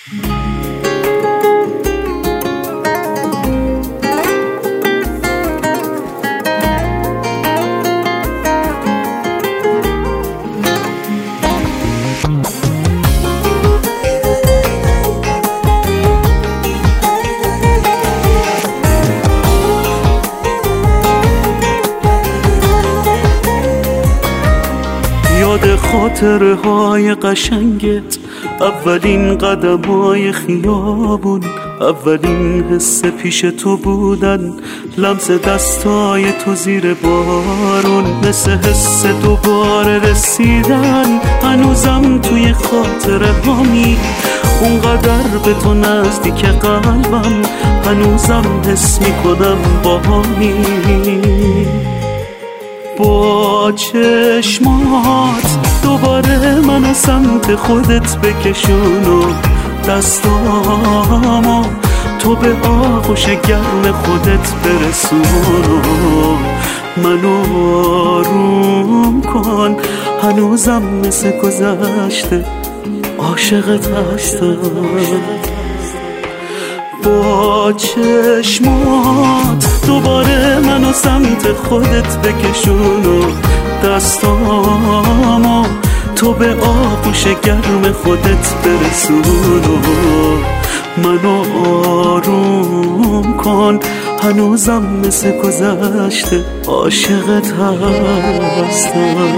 یاد خاطرهای قشنگت، اولین قدم‌های خیابون، اولین حس پیش تو بودن، لمس دستای تو زیر بارون، مثل حس دوباره رسیدن. هنوزم توی خاطره هامی، اونقدر به تو نزدیک قلبم، هنوزم حس میکنم با هامی. با چشمات دوباره منو سمت خودت بکشون و دستامو تو به آغوش گرم خودت برسون و منو آروم کن. هنوزم مثل گذشته عاشقت هستم. با چشمات دوباره منو سمت خودت بکشون و دستامو تو به آغوش گرم خودت برسون و منو آروم کن. هنوزم مثل گذشته عاشقت هستم.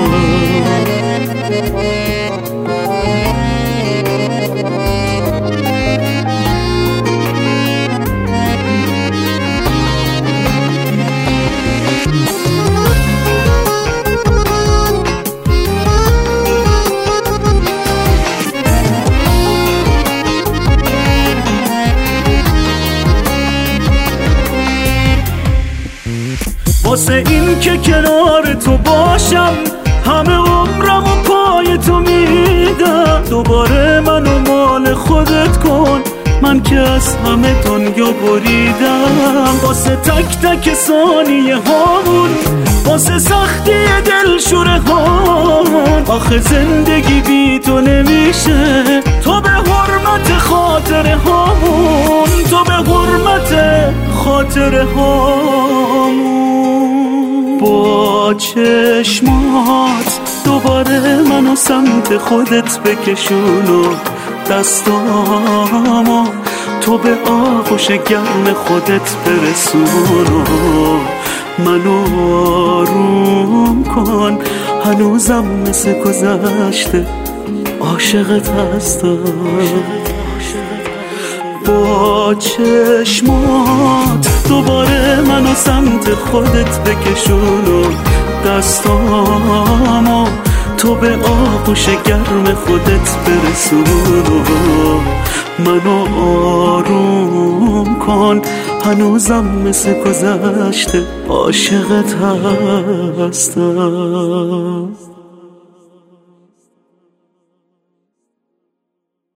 واسه این که کنار تو باشم، همه عمرم و پای تو میدم. دوباره منو مال خودت کن، من که از همه دنیا بریدم. واسه تک تک ثانیه هامون، واسه سختی دلشوره هامون، آخه زندگی بی تو نمیشه. تو به حرمت خاطره هامون، تو به حرمت خاطره هامون. با چشمات دوباره منو سمت خودت بکشون و دستامو تو به آغوش گرم خودت برسون و منو آروم کن. هنوزم مثل گذشته عاشقت هستم. با چشمات دوباره منو سمت خودت بکشون و دستامو تو به آغوش گرم خودت برسون و منو آروم کن. هنوزم مثل گذشته عاشقت هستم.